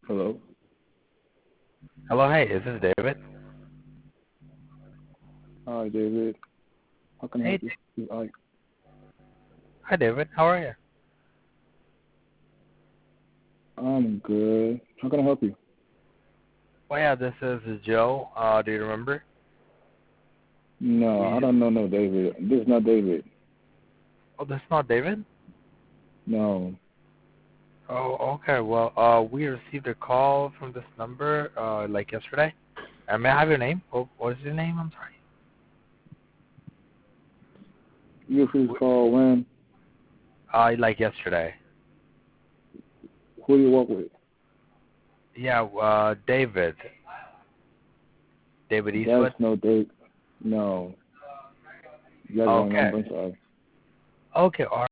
Hello. Hello, hey, is this David? Hi, David. How can I Hey, help you? This is Ike. hi David, how are you? I'm good. How can I help you? Well, yeah, this is Joe. Do you remember? No, I We. don't know no David. This is not David. Oh, that's not David. No. Oh, okay. Well, we received a call from this number, like yesterday. May I have your name? What is your name? I'm sorry. You received a call when? Like yesterday. Who do you work with? Yeah, David. David That's Eastwood. no Dave. No. You got the wrong Okay. number. I'm sorry. Okay. All